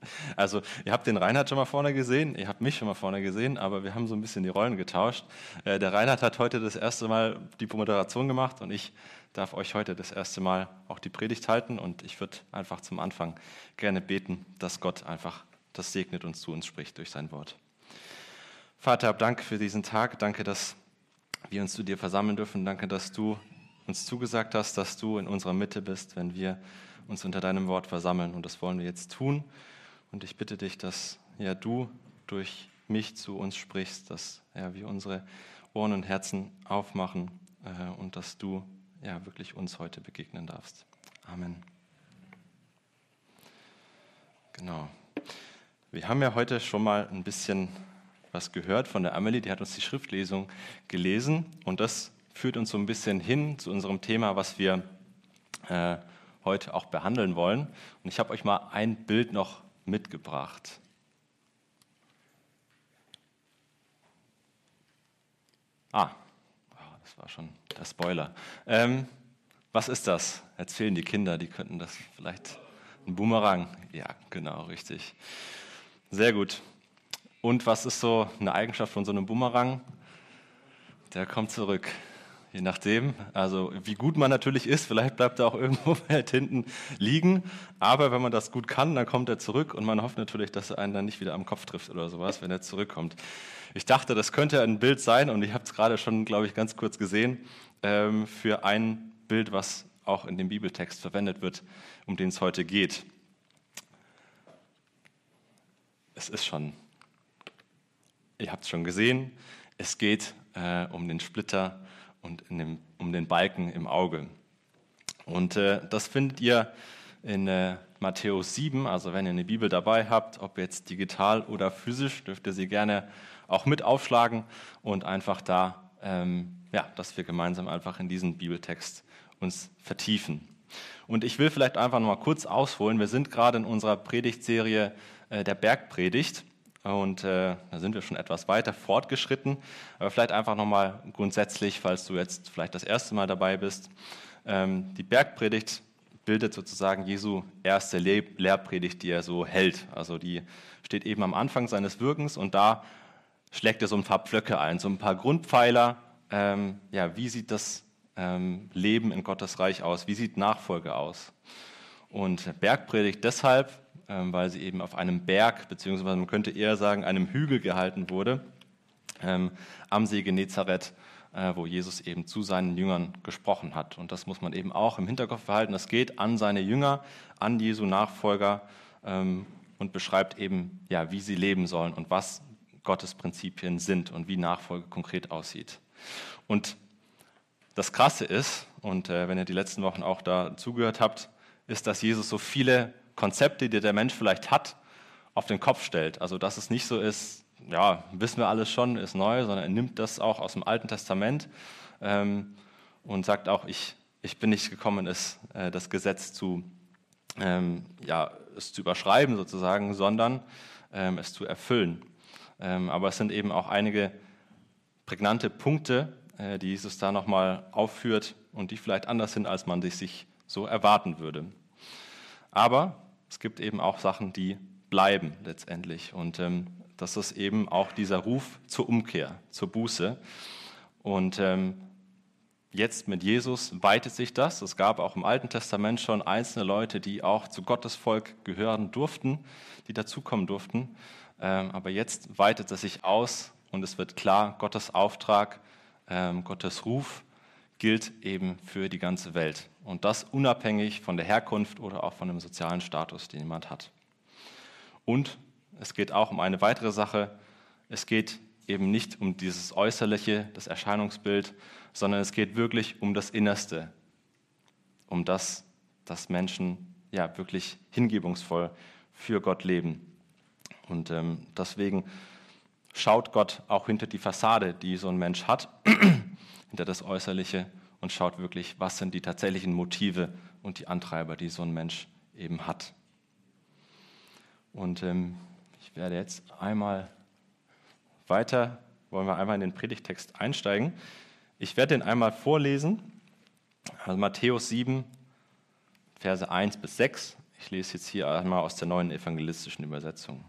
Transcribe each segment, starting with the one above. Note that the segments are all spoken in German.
Also ihr habt den Reinhard schon mal vorne gesehen, ihr habt mich schon mal vorne gesehen, aber wir haben so ein bisschen die Rollen getauscht. Der Reinhard hat heute das erste Mal die Moderation gemacht und ich darf euch heute das erste Mal auch die Predigt halten und ich würde einfach zum Anfang gerne beten, dass Gott einfach das segnet und zu uns spricht durch sein Wort. Vater, hab Dank für diesen Tag, danke, dass wir uns zu dir versammeln dürfen, danke, dass du uns zugesagt hast, dass du in unserer Mitte bist, wenn wir uns unter deinem Wort versammeln und das wollen wir jetzt tun. Und ich bitte dich, dass ja, du durch mich zu uns sprichst, dass ja, wir unsere Ohren und Herzen aufmachen und dass du ja, wirklich uns heute begegnen darfst. Amen. Genau. Wir haben ja heute schon mal ein bisschen was gehört von der Amelie, die hat uns die Schriftlesung gelesen und das führt uns so ein bisschen hin zu unserem Thema, was wir heute auch behandeln wollen. Und ich habe euch mal ein Bild noch mitgebracht. Das war schon der Spoiler. Was ist das? Erzählen die Kinder, die könnten das vielleicht. Ein Boomerang? Ja, genau, richtig. Sehr gut. Und was ist so eine Eigenschaft von so einem Boomerang? Der kommt zurück. Je nachdem, also wie gut man natürlich ist, vielleicht bleibt er auch irgendwo weit hinten liegen, aber wenn man das gut kann, dann kommt er zurück und man hofft natürlich, dass er einen dann nicht wieder am Kopf trifft oder sowas, wenn er zurückkommt. Ich dachte, das könnte ein Bild sein und ich habe es gerade schon, glaube ich, ganz kurz gesehen, für ein Bild, was auch in dem Bibeltext verwendet wird, um den es heute geht. Es ist schon, ihr habt es schon gesehen, es geht um den Splitter und um den Balken im Auge. Und das findet ihr in Matthäus 7, also wenn ihr eine Bibel dabei habt, ob jetzt digital oder physisch, dürft ihr sie gerne auch mit aufschlagen und einfach da, dass wir gemeinsam einfach in diesen Bibeltext uns vertiefen. Und ich will vielleicht einfach noch mal kurz ausholen, wir sind gerade in unserer Predigtserie der Bergpredigt. Und da sind wir schon etwas weiter fortgeschritten, aber vielleicht einfach nochmal grundsätzlich, falls du jetzt vielleicht das erste Mal dabei bist. Die Bergpredigt bildet sozusagen Jesu erste Lehrpredigt, die er so hält. Also die steht eben am Anfang seines Wirkens und da schlägt er so ein paar Pflöcke ein, so ein paar Grundpfeiler. Wie sieht das Leben in Gottes Reich aus? Wie sieht Nachfolge aus? Und Bergpredigt deshalb, weil sie eben auf einem Berg, beziehungsweise man könnte eher sagen, einem Hügel gehalten wurde, am See Genezareth, wo Jesus eben zu seinen Jüngern gesprochen hat. Und das muss man eben auch im Hinterkopf behalten. Das geht an seine Jünger, an Jesu Nachfolger und beschreibt eben, ja, wie sie leben sollen und was Gottes Prinzipien sind und wie Nachfolge konkret aussieht. Und das Krasse ist, und wenn ihr die letzten Wochen auch da zugehört habt, ist, dass Jesus so viele Konzepte, die der Mensch vielleicht hat, auf den Kopf stellt. Also dass es nicht so ist, ja, wissen wir alles schon, ist neu, sondern er nimmt das auch aus dem Alten Testament und sagt auch, ich bin nicht gekommen, das Gesetz es zu überschreiben sozusagen, sondern es zu erfüllen. Aber es sind eben auch einige prägnante Punkte, die Jesus da nochmal aufführt und die vielleicht anders sind, als man sich so erwarten würde. Aber es gibt eben auch Sachen, die bleiben letztendlich. Und das ist eben auch dieser Ruf zur Umkehr, zur Buße. Und jetzt mit Jesus weitet sich das. Es gab auch im Alten Testament schon einzelne Leute, die auch zu Gottes Volk gehören durften, die dazukommen durften. Aber jetzt weitet es sich aus und es wird klar, Gottes Auftrag, Gottes Ruf gilt eben für die ganze Welt. Und das unabhängig von der Herkunft oder auch von dem sozialen Status, den jemand hat. Und es geht auch um eine weitere Sache. Es geht eben nicht um dieses Äußerliche, das Erscheinungsbild, sondern es geht wirklich um das Innerste. Um das, dass Menschen ja wirklich hingebungsvoll für Gott leben. Und deswegen schaut Gott auch hinter die Fassade, die so ein Mensch hat, hinter das Äußerliche und schaut wirklich, was sind die tatsächlichen Motive und die Antreiber, die so ein Mensch eben hat. Und ich werde jetzt einmal wollen wir einmal in den Predigtext einsteigen. Ich werde den einmal vorlesen, also Matthäus 7, Verse 1 bis 6. Ich lese jetzt hier einmal aus der Neuen Evangelistischen Übersetzung.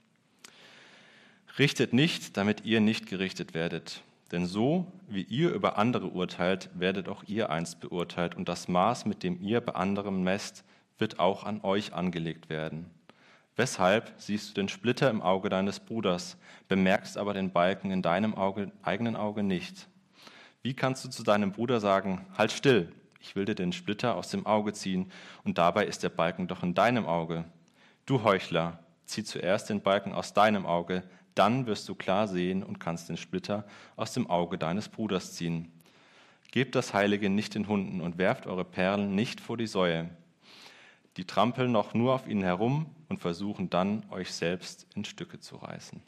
Richtet nicht, damit ihr nicht gerichtet werdet. Denn so, wie ihr über andere urteilt, werdet auch ihr einst beurteilt. Und das Maß, mit dem ihr bei anderem messt, wird auch an euch angelegt werden. Weshalb siehst du den Splitter im Auge deines Bruders, bemerkst aber den Balken in deinem eigenen Auge nicht? Wie kannst du zu deinem Bruder sagen, halt still, ich will dir den Splitter aus dem Auge ziehen, und dabei ist der Balken doch in deinem Auge? Du Heuchler, zieh zuerst den Balken aus deinem Auge, dann wirst du klar sehen und kannst den Splitter aus dem Auge deines Bruders ziehen. Gebt das Heilige nicht den Hunden und werft eure Perlen nicht vor die Säue. Die trampeln noch nur auf ihnen herum und versuchen dann, euch selbst in Stücke zu reißen.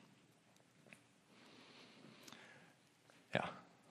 Ja.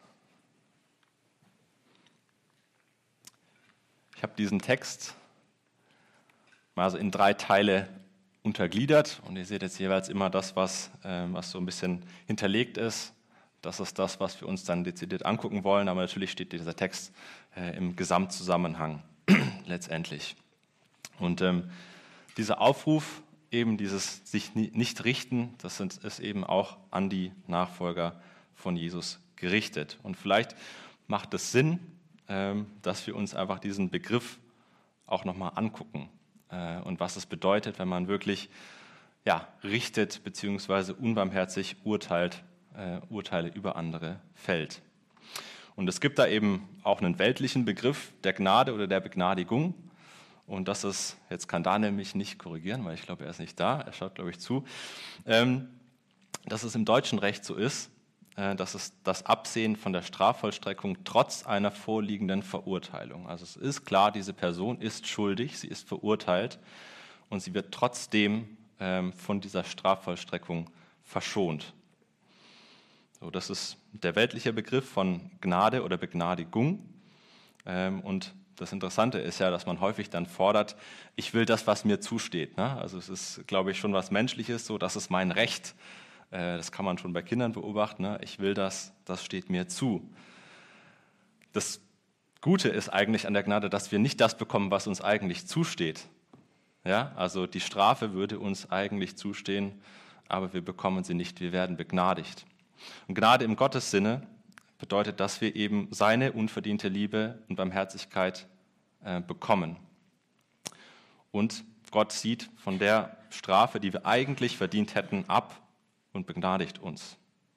Ich habe diesen Text mal so in 3 Teile untergliedert und ihr seht jetzt jeweils immer das, was so ein bisschen hinterlegt ist. Das ist das, was wir uns dann dezidiert angucken wollen, aber natürlich steht dieser Text im Gesamtzusammenhang letztendlich. Und dieser Aufruf, eben dieses sich nicht richten, das ist eben auch an die Nachfolger von Jesus gerichtet. Und vielleicht macht es Sinn, dass wir uns einfach diesen Begriff auch nochmal angucken und was es bedeutet, wenn man wirklich richtet bzw. unbarmherzig Urteile über andere fällt. Und es gibt da eben auch einen weltlichen Begriff der Gnade oder der Begnadigung. Und das ist, jetzt kann Daniel mich nicht korrigieren, weil ich glaube, er ist nicht da, er schaut, glaube ich, zu, dass es im deutschen Recht so ist, dass es das Absehen von der Strafvollstreckung trotz einer vorliegenden Verurteilung. Also es ist klar, diese Person ist schuldig, sie ist verurteilt und sie wird trotzdem von dieser Strafvollstreckung verschont. So, das ist der weltliche Begriff von Gnade oder Begnadigung. Und das Interessante ist ja, dass man häufig dann fordert, ich will das, was mir zusteht. Ne? Also es ist, glaube ich, schon was Menschliches, so, das ist mein Recht. Das kann man schon bei Kindern beobachten. Ne? Ich will das, das steht mir zu. Das Gute ist eigentlich an der Gnade, dass wir nicht das bekommen, was uns eigentlich zusteht. Ja? Also die Strafe würde uns eigentlich zustehen, aber wir bekommen sie nicht, wir werden begnadigt. Und Gnade im Gottes Sinne bedeutet, dass wir eben seine unverdiente Liebe und Barmherzigkeit bekommen. Und Gott sieht von der Strafe, die wir eigentlich verdient hätten, ab und begnadigt uns.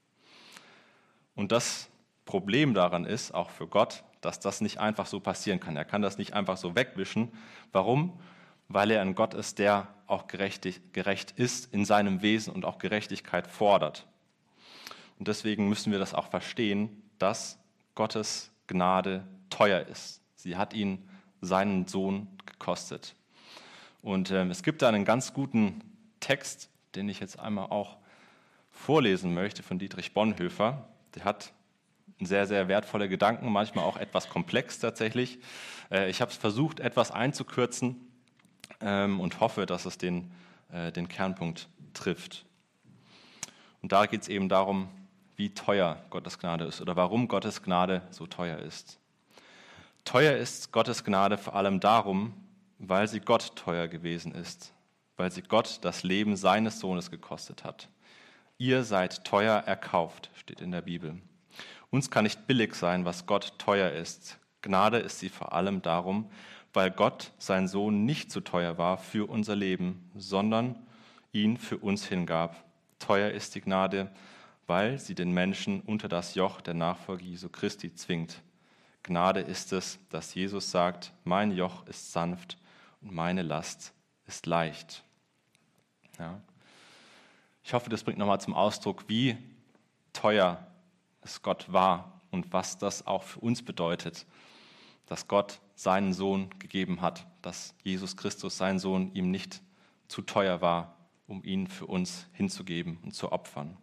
Und das Problem daran ist, auch für Gott, dass das nicht einfach so passieren kann. Er kann das nicht einfach so wegwischen. Warum? Weil er ein Gott ist, der auch gerecht ist in seinem Wesen und auch Gerechtigkeit fordert. Und deswegen müssen wir das auch verstehen, dass Gottes Gnade teuer ist. Sie hat ihn seinen Sohn gekostet. Und es gibt da einen ganz guten Text, den ich jetzt einmal auch vorlesen möchte von Dietrich Bonhoeffer. Der hat sehr, sehr wertvolle Gedanken, manchmal auch etwas komplex tatsächlich. Ich habe es versucht, etwas einzukürzen und hoffe, dass es den Kernpunkt trifft. Und da geht es eben darum, wie teuer Gottes Gnade ist oder warum Gottes Gnade so teuer ist. Teuer ist Gottes Gnade vor allem darum, weil sie Gott teuer gewesen ist, weil sie Gott das Leben seines Sohnes gekostet hat. Ihr seid teuer erkauft, steht in der Bibel. Uns kann nicht billig sein, was Gott teuer ist. Gnade ist sie vor allem darum, weil Gott, sein Sohn, nicht zu teuer war für unser Leben, sondern ihn für uns hingab. Teuer ist die Gnade, weil sie den Menschen unter das Joch der Nachfolge Jesu Christi zwingt. Gnade ist es, dass Jesus sagt, mein Joch ist sanft und meine Last ist leicht. Ja. Ich hoffe, das bringt nochmal zum Ausdruck, wie teuer es Gott war und was das auch für uns bedeutet, dass Gott seinen Sohn gegeben hat, dass Jesus Christus, sein Sohn, ihm nicht zu teuer war, um ihn für uns hinzugeben und zu opfern.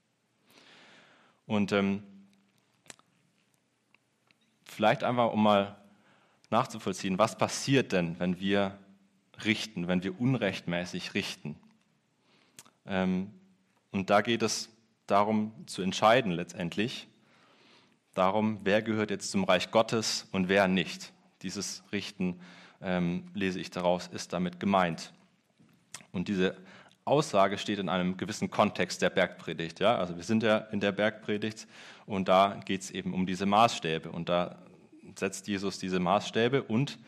Und vielleicht einfach, um mal nachzuvollziehen, was passiert denn, wenn wir richten, wenn wir unrechtmäßig richten? Und da geht es darum zu entscheiden letztendlich, darum, wer gehört jetzt zum Reich Gottes und wer nicht. Dieses Richten lese ich daraus, ist damit gemeint. Und diese Aussage steht in einem gewissen Kontext der Bergpredigt. Ja? Also wir sind ja in der Bergpredigt und da geht es eben um diese Maßstäbe. Und da setzt Jesus diese Maßstäbe und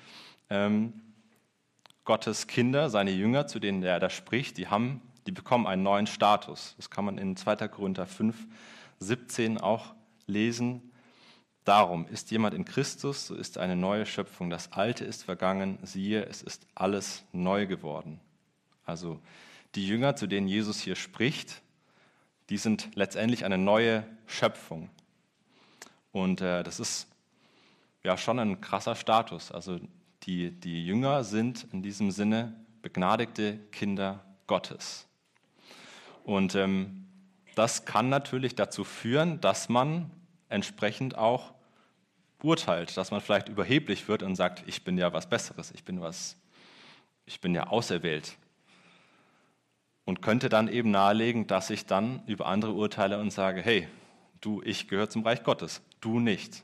Gottes Kinder, seine Jünger, zu denen er da spricht, die bekommen einen neuen Status. Das kann man in 2. Korinther 5, 17 auch lesen. Darum ist jemand in Christus, so ist eine neue Schöpfung. Das Alte ist vergangen, siehe, es ist alles neu geworden. Also die Jünger, zu denen Jesus hier spricht, die sind letztendlich eine neue Schöpfung. Und das ist ja schon ein krasser Status. Also die Jünger sind in diesem Sinne begnadigte Kinder Gottes. Und das kann natürlich dazu führen, dass man entsprechend auch urteilt, dass man vielleicht überheblich wird und sagt, ich bin ja was Besseres, ich bin ja auserwählt. Und könnte dann eben nahelegen, dass ich dann über andere urteile und sage, hey, ich gehöre zum Reich Gottes, du nicht.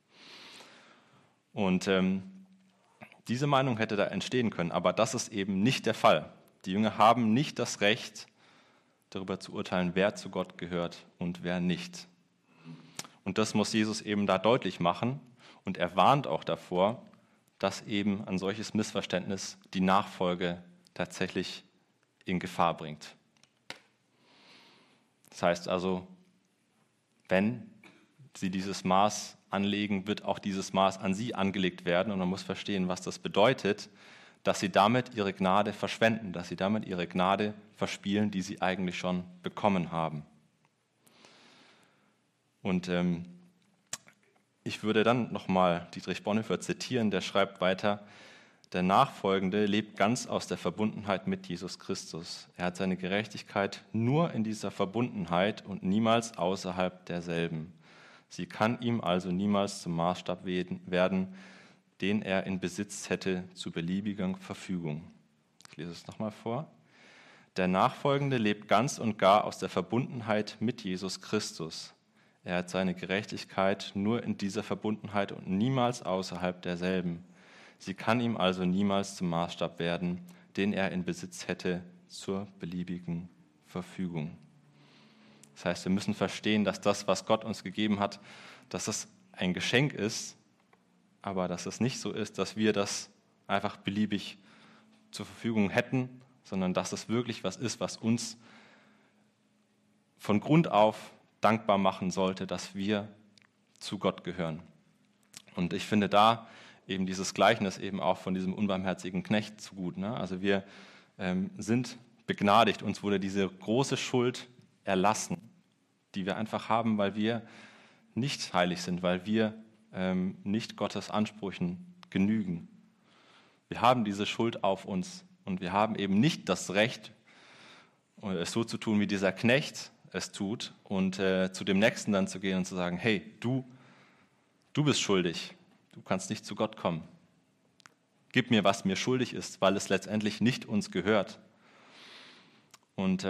Und diese Meinung hätte da entstehen können, aber das ist eben nicht der Fall. Die Jünger haben nicht das Recht, darüber zu urteilen, wer zu Gott gehört und wer nicht. Und das muss Jesus eben da deutlich machen und er warnt auch davor, dass eben ein solches Missverständnis die Nachfolge tatsächlich in Gefahr bringt. Das heißt also, wenn sie dieses Maß anlegen, wird auch dieses Maß an sie angelegt werden und man muss verstehen, was das bedeutet, dass sie damit ihre Gnade verschwenden, dass sie damit ihre Gnade verspielen, die sie eigentlich schon bekommen haben. Und ich würde dann nochmal Dietrich Bonhoeffer zitieren, der schreibt weiter, der Nachfolgende lebt ganz aus der Verbundenheit mit Jesus Christus. Er hat seine Gerechtigkeit nur in dieser Verbundenheit und niemals außerhalb derselben. Sie kann ihm also niemals zum Maßstab werden, den er in Besitz hätte zu beliebiger Verfügung. Ich lese es nochmal vor. Der Nachfolgende lebt ganz und gar aus der Verbundenheit mit Jesus Christus. Er hat seine Gerechtigkeit nur in dieser Verbundenheit und niemals außerhalb derselben. Sie kann ihm also niemals zum Maßstab werden, den er in Besitz hätte zur beliebigen Verfügung. Das heißt, wir müssen verstehen, dass das, was Gott uns gegeben hat, dass das ein Geschenk ist, aber dass es nicht so ist, dass wir das einfach beliebig zur Verfügung hätten, sondern dass es wirklich was ist, was uns von Grund auf dankbar machen sollte, dass wir zu Gott gehören. Und ich finde da eben dieses Gleichnis eben auch von diesem unbarmherzigen Knecht zu gut. Ne? Also wir sind begnadigt, uns wurde diese große Schuld erlassen, die wir einfach haben, weil wir nicht heilig sind, weil wir nicht Gottes Ansprüchen genügen. Wir haben diese Schuld auf uns und wir haben eben nicht das Recht, es so zu tun, wie dieser Knecht es tut und zu dem Nächsten dann zu gehen und zu sagen, hey, du bist schuldig, du kannst nicht zu Gott kommen. Gib mir, was mir schuldig ist, weil es letztendlich nicht uns gehört. Und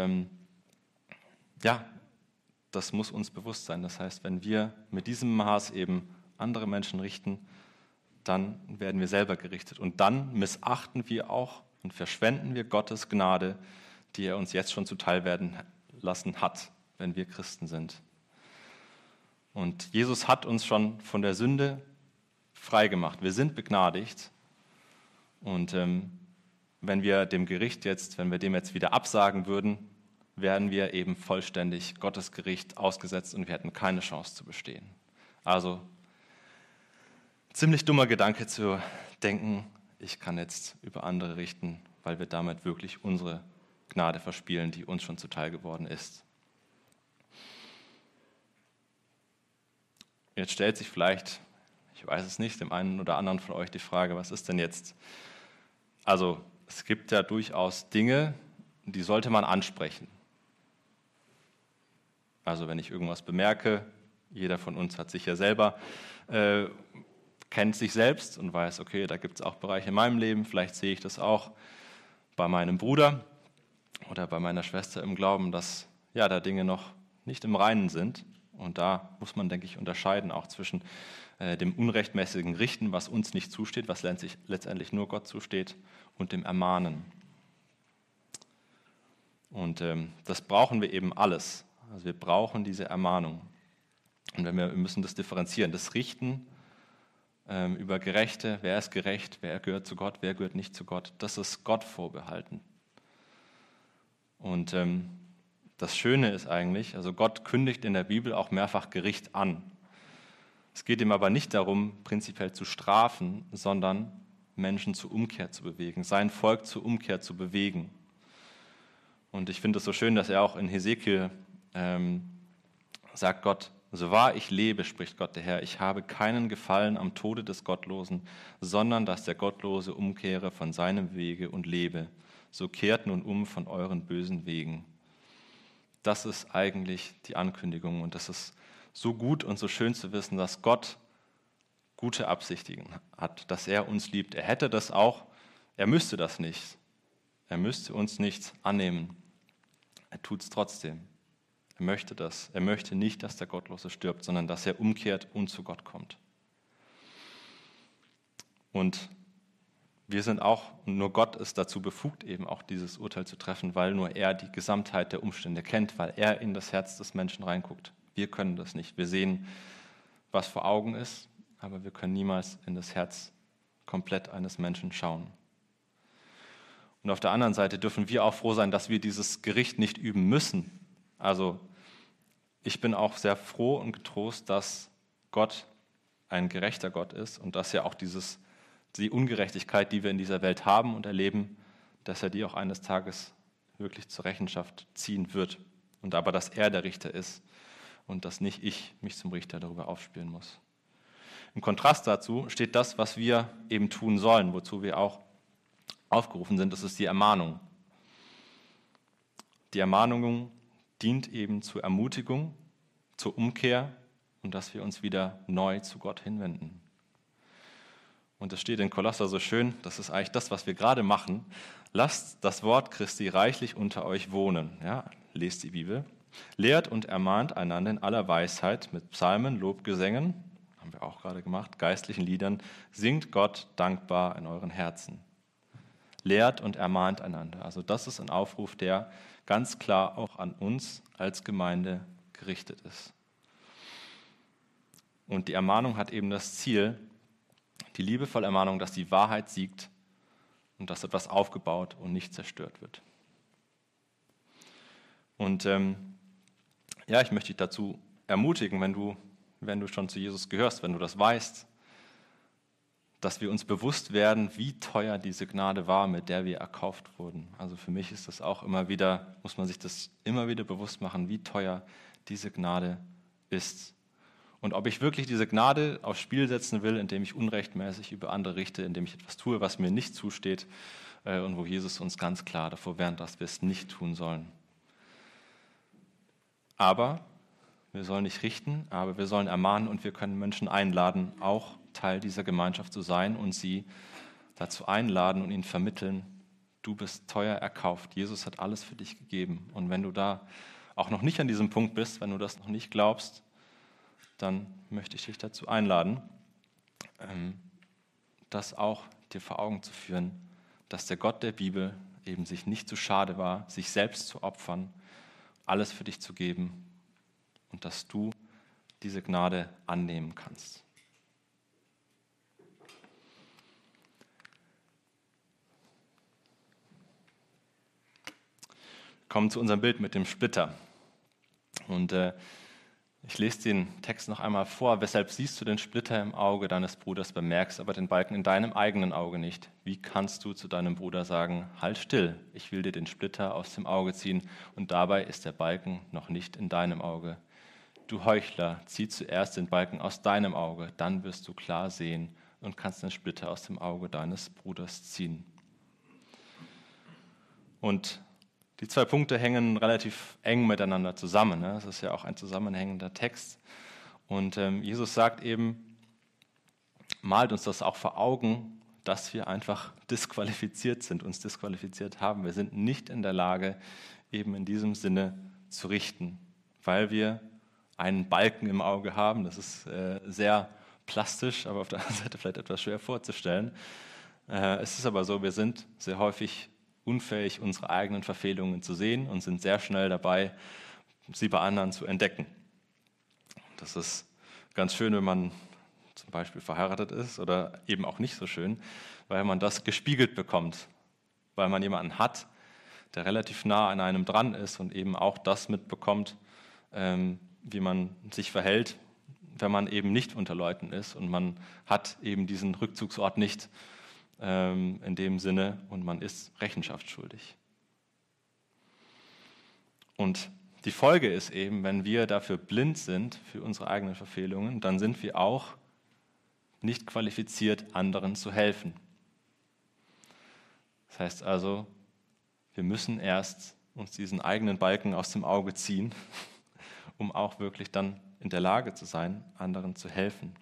das muss uns bewusst sein. Das heißt, wenn wir mit diesem Maß eben andere Menschen richten, dann werden wir selber gerichtet. Und dann missachten wir auch und verschwenden wir Gottes Gnade, die er uns jetzt schon zuteil werden lassen hat, wenn wir Christen sind. Und Jesus hat uns schon von der Sünde frei gemacht. Wir sind begnadigt. Und wenn wir dem jetzt wieder absagen würden, wären wir eben vollständig Gottes Gericht ausgesetzt und wir hätten keine Chance zu bestehen. Also ziemlich dummer Gedanke zu denken, ich kann jetzt über andere richten, weil wir damit wirklich unsere Gnade verspielen, die uns schon zuteil geworden ist. Jetzt stellt sich vielleicht, ich weiß es nicht, dem einen oder anderen von euch die Frage, was ist denn jetzt? Also es gibt ja durchaus Dinge, die sollte man ansprechen. Also wenn ich irgendwas bemerke, jeder von uns hat sich ja selber, kennt sich selbst und weiß, okay, da gibt es auch Bereiche in meinem Leben, vielleicht sehe ich das auch bei meinem Bruder oder bei meiner Schwester im Glauben, dass ja da Dinge noch nicht im Reinen sind. Und da muss man, denke ich, unterscheiden auch zwischen dem unrechtmäßigen Richten, was uns nicht zusteht, was letztendlich nur Gott zusteht, und dem Ermahnen. Und das brauchen wir eben alles. Also wir brauchen diese Ermahnung. Und wir müssen das differenzieren. Das Richten über Gerechte, wer ist gerecht, wer gehört zu Gott, wer gehört nicht zu Gott, das ist Gott vorbehalten. Und das Schöne ist eigentlich, also Gott kündigt in der Bibel auch mehrfach Gericht an. Es geht ihm aber nicht darum, prinzipiell zu strafen, sondern Menschen zur Umkehr zu bewegen, sein Volk zur Umkehr zu bewegen. Und ich finde es so schön, dass er auch in Hesekiel sagt Gott, so wahr ich lebe, spricht Gott der Herr, ich habe keinen Gefallen am Tode des Gottlosen, sondern dass der Gottlose umkehre von seinem Wege und lebe. So kehrt nun um von euren bösen Wegen. Das ist eigentlich die Ankündigung und das ist so gut und so schön zu wissen, dass Gott gute Absichten hat, dass er uns liebt. Er hätte das auch, er müsste das nicht. Er müsste uns nicht annehmen. Er tut es trotzdem. Er möchte das. Er möchte nicht, dass der Gottlose stirbt, sondern dass er umkehrt und zu Gott kommt. Und wir sind auch, nur Gott ist dazu befugt, eben auch dieses Urteil zu treffen, weil nur er die Gesamtheit der Umstände kennt, weil er in das Herz des Menschen reinguckt. Wir können das nicht. Wir sehen, was vor Augen ist, aber wir können niemals in das Herz komplett eines Menschen schauen. Und auf der anderen Seite dürfen wir auch froh sein, dass wir dieses Gericht nicht üben müssen. Also ich bin auch sehr froh und getrost, dass Gott ein gerechter Gott ist und dass er auch die Ungerechtigkeit, die wir in dieser Welt haben und erleben, dass er die auch eines Tages wirklich zur Rechenschaft ziehen wird. Und aber, dass er der Richter ist und dass nicht ich mich zum Richter darüber aufspielen muss. Im Kontrast dazu steht das, was wir eben tun sollen, wozu wir auch aufgerufen sind, das ist die Ermahnung. Die Ermahnung dient eben zur Ermutigung, zur Umkehr und dass wir uns wieder neu zu Gott hinwenden. Und es steht in Kolosser so schön, das ist eigentlich das, was wir gerade machen. Lasst das Wort Christi reichlich unter euch wohnen. Ja, lest die Bibel. Lehrt und ermahnt einander in aller Weisheit mit Psalmen, Lobgesängen, haben wir auch gerade gemacht, geistlichen Liedern. Singt Gott dankbar in euren Herzen. Lehrt und ermahnt einander. Also das ist ein Aufruf, der ganz klar auch an uns als Gemeinde gerichtet ist. Und die Ermahnung hat eben das Ziel, die liebevolle Ermahnung, dass die Wahrheit siegt und dass etwas aufgebaut und nicht zerstört wird. Und ich möchte dich dazu ermutigen, wenn du schon zu Jesus gehörst, wenn du das weißt, dass wir uns bewusst werden, wie teuer diese Gnade war, mit der wir erkauft wurden. Also für mich ist das auch immer wieder, muss man sich das immer wieder bewusst machen, wie teuer diese Gnade ist. Und ob ich wirklich diese Gnade aufs Spiel setzen will, indem ich unrechtmäßig über andere richte, indem ich etwas tue, was mir nicht zusteht, und wo Jesus uns ganz klar davor warnt, dass wir es nicht tun sollen. Aber wir sollen nicht richten, aber wir sollen ermahnen und wir können Menschen einladen, auch Teil dieser Gemeinschaft zu sein und sie dazu einladen und ihnen vermitteln, du bist teuer erkauft, Jesus hat alles für dich gegeben. Und wenn du da auch noch nicht an diesem Punkt bist, wenn du das noch nicht glaubst, dann möchte ich dich dazu einladen, das auch dir vor Augen zu führen, dass der Gott der Bibel eben sich nicht zu schade war, sich selbst zu opfern, alles für dich zu geben und dass du diese Gnade annehmen kannst. Wir kommen zu unserem Bild mit dem Splitter. Und ich lese den Text noch einmal vor. Weshalb siehst du den Splitter im Auge deines Bruders, bemerkst aber den Balken in deinem eigenen Auge nicht? Wie kannst du zu deinem Bruder sagen, halt still, ich will dir den Splitter aus dem Auge ziehen und dabei ist der Balken noch nicht in deinem Auge? Du Heuchler, zieh zuerst den Balken aus deinem Auge, dann wirst du klar sehen und kannst den Splitter aus dem Auge deines Bruders ziehen. Und die zwei Punkte hängen relativ eng miteinander zusammen. Das ist ja auch ein zusammenhängender Text. Und Jesus sagt eben, malt uns das auch vor Augen, dass wir einfach disqualifiziert sind, uns disqualifiziert haben. Wir sind nicht in der Lage, eben in diesem Sinne zu richten, weil wir einen Balken im Auge haben. Das ist sehr plastisch, aber auf der anderen Seite vielleicht etwas schwer vorzustellen. Es ist aber so, wir sind sehr häufig unfähig, unsere eigenen Verfehlungen zu sehen und sind sehr schnell dabei, sie bei anderen zu entdecken. Das ist ganz schön, wenn man zum Beispiel verheiratet ist oder eben auch nicht so schön, weil man das gespiegelt bekommt, weil man jemanden hat, der relativ nah an einem dran ist und eben auch das mitbekommt, wie man sich verhält, wenn man eben nicht unter Leuten ist und man hat eben diesen Rückzugsort nicht in dem Sinne und man ist Rechenschaft schuldig. Und die Folge ist eben, wenn wir dafür blind sind, für unsere eigenen Verfehlungen, dann sind wir auch nicht qualifiziert, anderen zu helfen. Das heißt also, wir müssen erst uns diesen eigenen Balken aus dem Auge ziehen, um auch wirklich dann in der Lage zu sein, anderen zu helfen.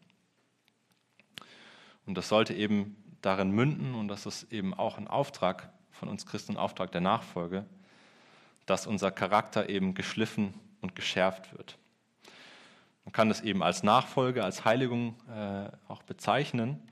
Und das sollte eben darin münden, und das ist eben auch ein Auftrag von uns Christen, ein Auftrag der Nachfolge, dass unser Charakter eben geschliffen und geschärft wird. Man kann das eben als Nachfolge, als Heiligung auch bezeichnen.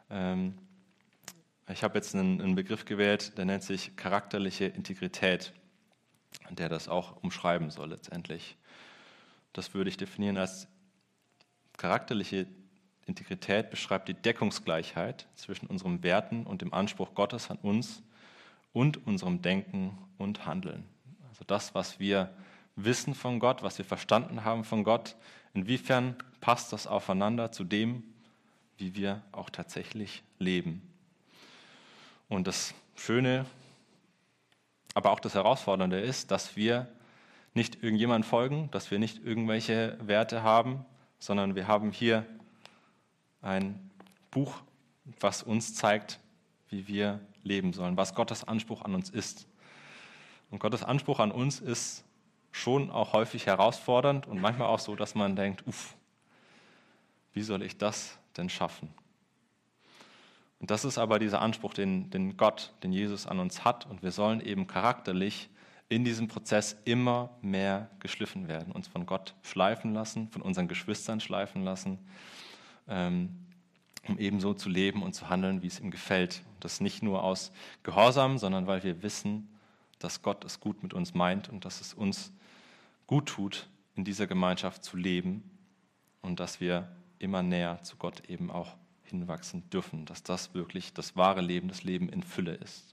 Ich habe jetzt einen Begriff gewählt, der nennt sich charakterliche Integrität, der das auch umschreiben soll letztendlich. Das würde ich definieren als charakterliche Integrität beschreibt die Deckungsgleichheit zwischen unseren Werten und dem Anspruch Gottes an uns und unserem Denken und Handeln. Also das, was wir wissen von Gott, was wir verstanden haben von Gott, inwiefern passt das aufeinander zu dem, wie wir auch tatsächlich leben. Und das Schöne, aber auch das Herausfordernde ist, dass wir nicht irgendjemand folgen, dass wir nicht irgendwelche Werte haben, sondern wir haben hier ein Buch, was uns zeigt, wie wir leben sollen, was Gottes Anspruch an uns ist. Und Gottes Anspruch an uns ist schon auch häufig herausfordernd und manchmal auch so, dass man denkt, wie soll ich das denn schaffen? Und das ist aber dieser Anspruch, den Gott, den Jesus an uns hat. Und wir sollen eben charakterlich in diesem Prozess immer mehr geschliffen werden, uns von Gott schleifen lassen, von unseren Geschwistern schleifen lassen, um eben so zu leben und zu handeln, wie es ihm gefällt. Und das nicht nur aus Gehorsam, sondern weil wir wissen, dass Gott es gut mit uns meint und dass es uns gut tut, in dieser Gemeinschaft zu leben und dass wir immer näher zu Gott eben auch hinwachsen dürfen, dass das wirklich das wahre Leben, das Leben in Fülle ist.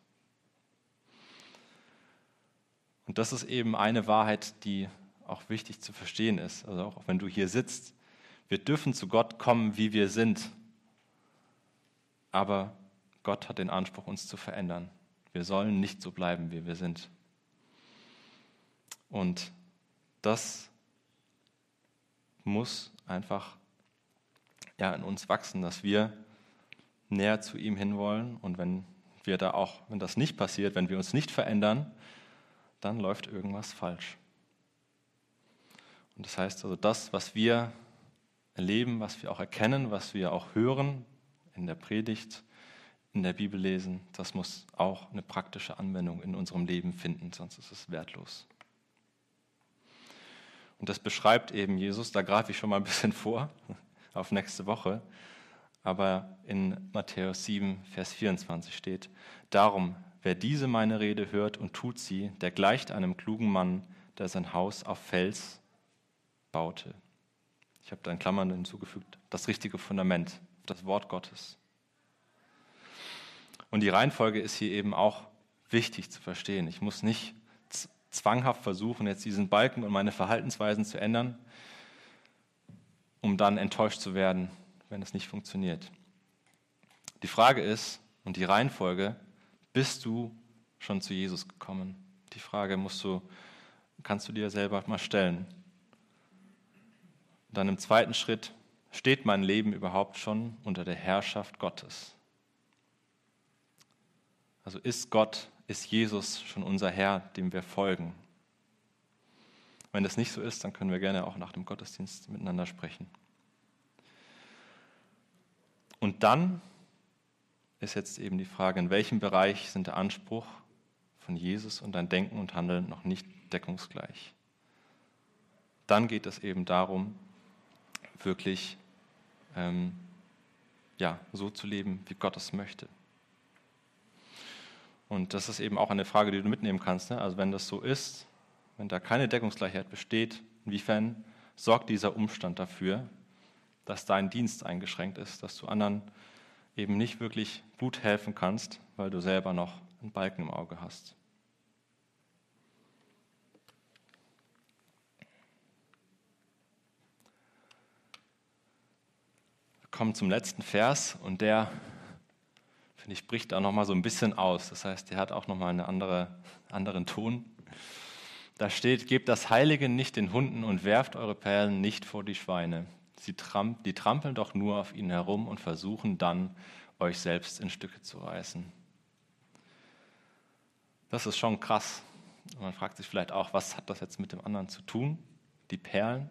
Und das ist eben eine Wahrheit, die auch wichtig zu verstehen ist. Also auch wenn du hier sitzt, wir dürfen zu Gott kommen, wie wir sind. Aber Gott hat den Anspruch, uns zu verändern. Wir sollen nicht so bleiben, wie wir sind. Und das muss einfach in uns wachsen, dass wir näher zu ihm hinwollen. Und wenn das nicht passiert, wenn wir uns nicht verändern, dann läuft irgendwas falsch. Und das heißt also, das, was wir erleben, was wir auch erkennen, was wir auch hören in der Predigt, in der Bibel lesen, das muss auch eine praktische Anwendung in unserem Leben finden, sonst ist es wertlos. Und das beschreibt eben Jesus, da greife ich schon mal ein bisschen vor, auf nächste Woche, aber in Matthäus 7, Vers 24 steht, darum, wer diese meine Rede hört und tut sie, der gleicht einem klugen Mann, der sein Haus auf Fels baute. Ich habe da in Klammern hinzugefügt, das richtige Fundament, das Wort Gottes. Und die Reihenfolge ist hier eben auch wichtig zu verstehen. Ich muss nicht zwanghaft versuchen, jetzt diesen Balken und meine Verhaltensweisen zu ändern, um dann enttäuscht zu werden, wenn es nicht funktioniert. Die Frage ist, und die Reihenfolge, bist du schon zu Jesus gekommen? Die Frage kannst du dir selber mal stellen. Dann im zweiten Schritt, steht mein Leben überhaupt schon unter der Herrschaft Gottes? Also ist Jesus schon unser Herr, dem wir folgen? Wenn das nicht so ist, dann können wir gerne auch nach dem Gottesdienst miteinander sprechen. Und dann ist jetzt eben die Frage, in welchem Bereich sind der Anspruch von Jesus und dein Denken und Handeln noch nicht deckungsgleich? dann geht es eben darum, wirklich so zu leben, wie Gott es möchte. Und das ist eben auch eine Frage, die du mitnehmen kannst. Ne? Also wenn das so ist, wenn da keine Deckungsgleichheit besteht, inwiefern sorgt dieser Umstand dafür, dass dein Dienst eingeschränkt ist, dass du anderen eben nicht wirklich gut helfen kannst, weil du selber noch einen Balken im Auge hast. Wir kommen zum letzten Vers und der, finde ich, bricht da nochmal so ein bisschen aus. Das heißt, der hat auch nochmal einen anderen Ton. Da steht, gebt das Heilige nicht den Hunden und werft eure Perlen nicht vor die Schweine. Die trampeln doch nur auf ihnen herum und versuchen dann, euch selbst in Stücke zu reißen. Das ist schon krass. Und man fragt sich vielleicht auch, was hat das jetzt mit dem anderen zu tun? Die Perlen.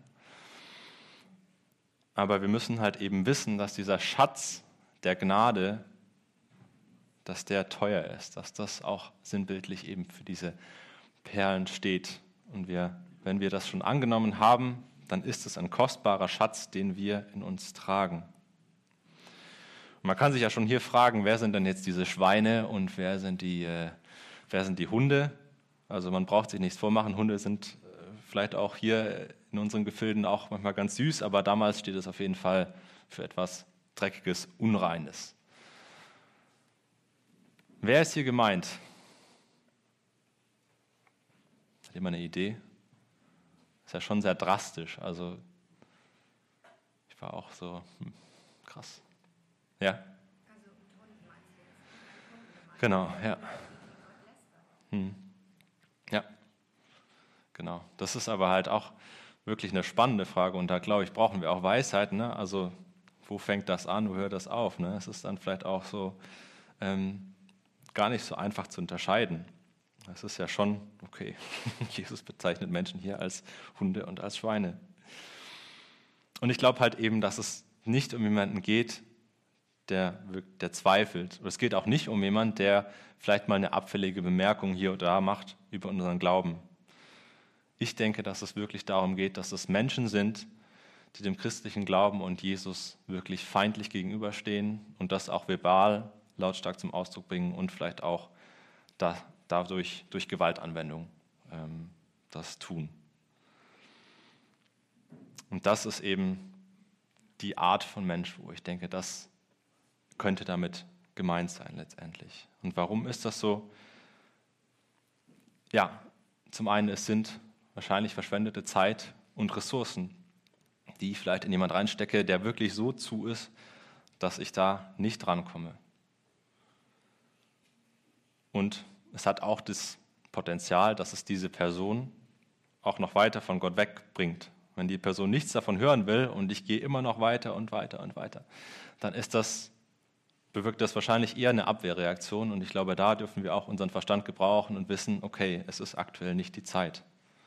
Aber wir müssen halt eben wissen, dass dieser Schatz der Gnade, dass der teuer ist, dass das auch sinnbildlich eben für diese Perlen steht. Und wenn wir das schon angenommen haben, dann ist es ein kostbarer Schatz, den wir in uns tragen. Und man kann sich ja schon hier fragen, wer sind denn jetzt diese Schweine und wer sind die Hunde? Also man braucht sich nichts vormachen, Hunde sind vielleicht auch hier in unseren Gefilden auch manchmal ganz süß, aber damals steht es auf jeden Fall für etwas Dreckiges, Unreines. Wer ist hier gemeint? Hat jemand eine Idee? Ist ja schon sehr drastisch. Also ich war auch so, krass. Ja? Genau, ja. Ja, genau. Das ist aber halt auch wirklich eine spannende Frage und da glaube ich, brauchen wir auch Weisheit. Ne? Also wo fängt das an, wo hört das auf? Ne? Es ist dann vielleicht auch so gar nicht so einfach zu unterscheiden. Es ist ja schon, okay, Jesus bezeichnet Menschen hier als Hunde und als Schweine. Und ich glaube halt eben, dass es nicht um jemanden geht, der zweifelt. Und es geht auch nicht um jemanden, der vielleicht mal eine abfällige Bemerkung hier oder da macht über unseren Glauben. Ich denke, dass es wirklich darum geht, dass es Menschen sind, die dem christlichen Glauben und Jesus wirklich feindlich gegenüberstehen und das auch verbal lautstark zum Ausdruck bringen und vielleicht auch dadurch durch Gewaltanwendung das tun. Und das ist eben die Art von Mensch, wo ich denke, das könnte damit gemeint sein letztendlich. Und warum ist das so? Ja, zum einen, es sind wahrscheinlich verschwendete Zeit und Ressourcen, die ich vielleicht in jemand reinstecke, der wirklich so zu ist, dass ich da nicht rankomme. Und es hat auch das Potenzial, dass es diese Person auch noch weiter von Gott wegbringt. Wenn die Person nichts davon hören will und ich gehe immer noch weiter und weiter und weiter, dann bewirkt das wahrscheinlich eher eine Abwehrreaktion. Und ich glaube, da dürfen wir auch unseren Verstand gebrauchen und wissen, okay, es ist aktuell nicht die Zeit.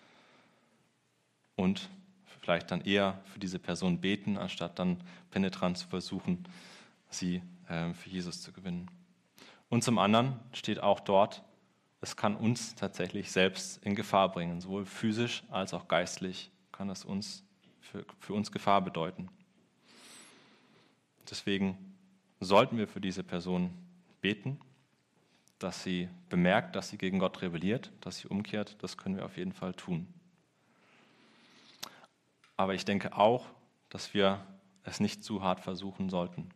Und vielleicht dann eher für diese Person beten, anstatt dann penetrant zu versuchen, sie für Jesus zu gewinnen. Und zum anderen steht auch dort, es kann uns tatsächlich selbst in Gefahr bringen, sowohl physisch als auch geistlich kann es für uns Gefahr bedeuten. Deswegen sollten wir für diese Person beten, dass sie bemerkt, dass sie gegen Gott rebelliert, dass sie umkehrt. Das können wir auf jeden Fall tun. Aber ich denke auch, dass wir es nicht zu hart versuchen sollten.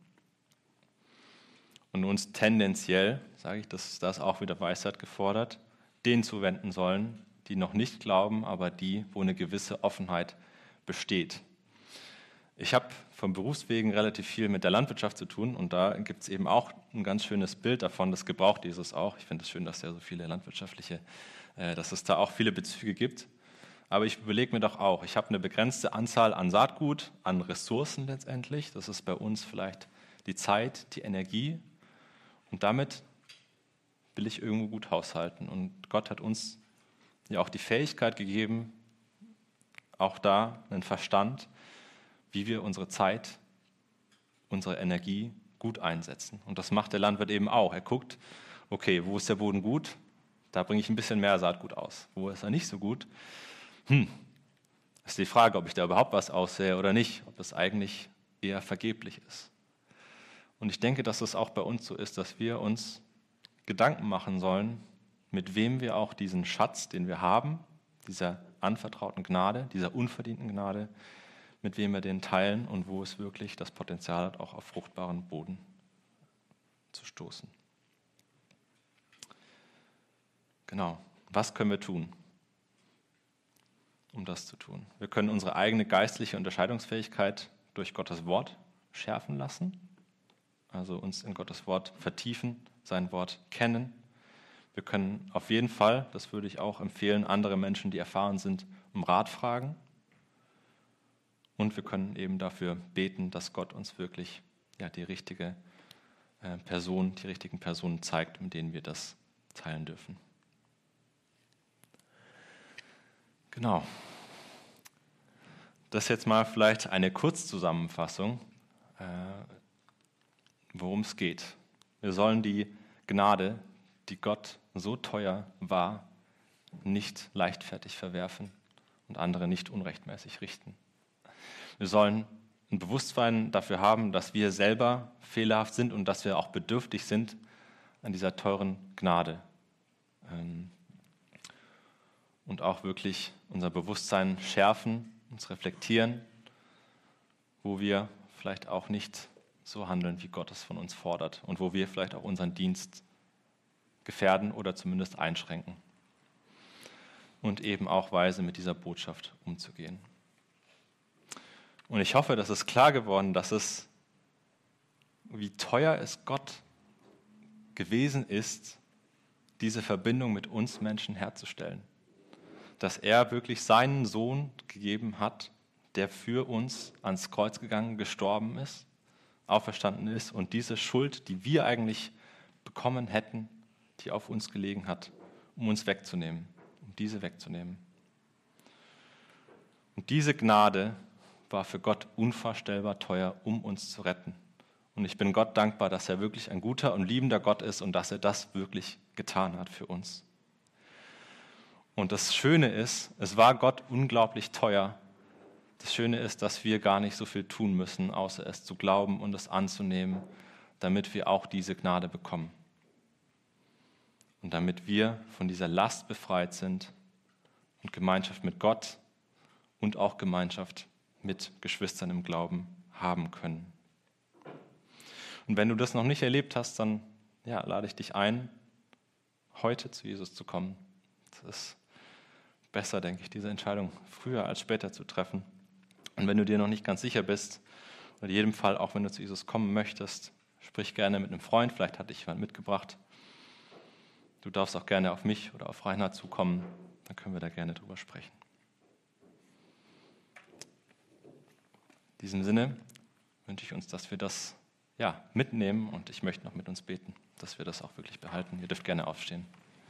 Und uns tendenziell, sage ich, da ist auch wieder Weisheit gefordert, denen zuwenden sollen, die noch nicht glauben, aber wo eine gewisse Offenheit besteht. Ich habe vom Berufswegen relativ viel mit der Landwirtschaft zu tun und da gibt es eben auch ein ganz schönes Bild davon, das gebraucht Jesus auch. Ich finde es schön, dass dass es da auch viele Bezüge gibt. Aber ich überlege mir doch auch, ich habe eine begrenzte Anzahl an Saatgut, an Ressourcen letztendlich. Das ist bei uns vielleicht die Zeit, die Energie. Und damit will ich irgendwo gut haushalten. Und Gott hat uns ja auch die Fähigkeit gegeben, auch da einen Verstand, wie wir unsere Zeit, unsere Energie gut einsetzen. Und das macht der Landwirt eben auch. Er guckt, okay, wo ist der Boden gut? Da bringe ich ein bisschen mehr Saatgut aus. Wo ist er nicht so gut? Ist die Frage, ob ich da überhaupt was aussähe oder nicht, ob es eigentlich eher vergeblich ist. Und ich denke, dass es auch bei uns so ist, dass wir uns Gedanken machen sollen, mit wem wir auch diesen Schatz, den wir haben, dieser anvertrauten Gnade, dieser unverdienten Gnade, mit wem wir den teilen und wo es wirklich das Potenzial hat, auch auf fruchtbaren Boden zu stoßen. Genau, was können wir tun, um das zu tun? Wir können unsere eigene geistliche Unterscheidungsfähigkeit durch Gottes Wort schärfen lassen, also uns in Gottes Wort vertiefen, sein Wort kennen. Wir können auf jeden Fall, das würde ich auch empfehlen, andere Menschen, die erfahren sind, um Rat fragen. Und wir können eben dafür beten, dass Gott uns wirklich die richtigen Personen zeigt, mit denen wir das teilen dürfen. Genau. Das ist jetzt mal vielleicht eine Kurzzusammenfassung, worum es geht. Wir sollen die Gnade, die Gott so teuer war, nicht leichtfertig verwerfen und andere nicht unrechtmäßig richten. Wir sollen ein Bewusstsein dafür haben, dass wir selber fehlerhaft sind und dass wir auch bedürftig sind an dieser teuren Gnade. Und auch wirklich unser Bewusstsein schärfen, uns reflektieren, wo wir vielleicht auch nicht so handeln, wie Gott es von uns fordert und wo wir vielleicht auch unseren Dienst gefährden oder zumindest einschränken. Und eben auch weise mit dieser Botschaft umzugehen. Und ich hoffe, dass es klar geworden, wie teuer es Gott gewesen ist, diese Verbindung mit uns Menschen herzustellen. Dass er wirklich seinen Sohn gegeben hat, der für uns ans Kreuz gegangen, gestorben ist, auferstanden ist und diese Schuld, die wir eigentlich bekommen hätten, die auf uns gelegen hat, um uns wegzunehmen, um diese wegzunehmen. Und diese Gnade war für Gott unvorstellbar teuer, um uns zu retten. Und ich bin Gott dankbar, dass er wirklich ein guter und liebender Gott ist und dass er das wirklich getan hat für uns. Und das Schöne ist, es war Gott unglaublich teuer. Das Schöne ist, dass wir gar nicht so viel tun müssen, außer es zu glauben und es anzunehmen, damit wir auch diese Gnade bekommen. Und damit wir von dieser Last befreit sind und Gemeinschaft mit Gott und auch Gemeinschaft mit Geschwistern im Glauben haben können. Und wenn du das noch nicht erlebt hast, dann lade ich dich ein, heute zu Jesus zu kommen. Es ist besser, denke ich, diese Entscheidung früher als später zu treffen. Und wenn du dir noch nicht ganz sicher bist, oder in jedem Fall, auch wenn du zu Jesus kommen möchtest, sprich gerne mit einem Freund, vielleicht hat dich jemand mitgebracht. Du darfst auch gerne auf mich oder auf Reinhard zukommen, dann können wir da gerne drüber sprechen. In diesem Sinne wünsche ich uns, dass wir das mitnehmen und ich möchte noch mit uns beten, dass wir das auch wirklich behalten. Ihr dürft gerne aufstehen.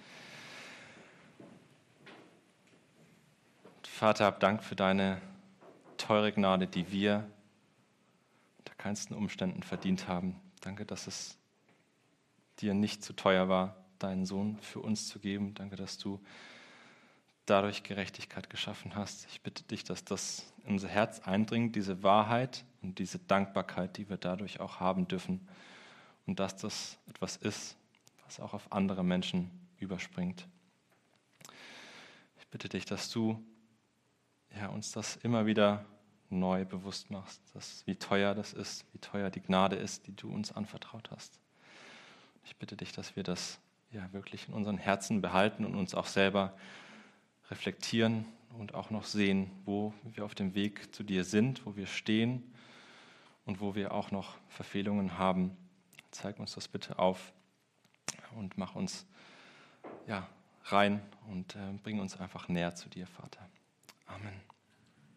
Vater, hab Dank für deine teure Gnade, die wir unter keinsten Umständen verdient haben. Danke, dass es dir nicht zu teuer war, deinen Sohn für uns zu geben. Danke, dass du dadurch Gerechtigkeit geschaffen hast. Ich bitte dich, dass das in unser Herz eindringt, diese Wahrheit und diese Dankbarkeit, die wir dadurch auch haben dürfen. Und dass das etwas ist, was auch auf andere Menschen überspringt. Ich bitte dich, dass du uns das immer wieder neu bewusst machst, wie teuer das ist, wie teuer die Gnade ist, die du uns anvertraut hast. Ich bitte dich, dass wir das wirklich in unseren Herzen behalten und uns auch selber reflektieren und auch noch sehen, wo wir auf dem Weg zu dir sind, wo wir stehen und wo wir auch noch Verfehlungen haben. Zeig uns das bitte auf und mach uns rein und bring uns einfach näher zu dir, Vater. Amen.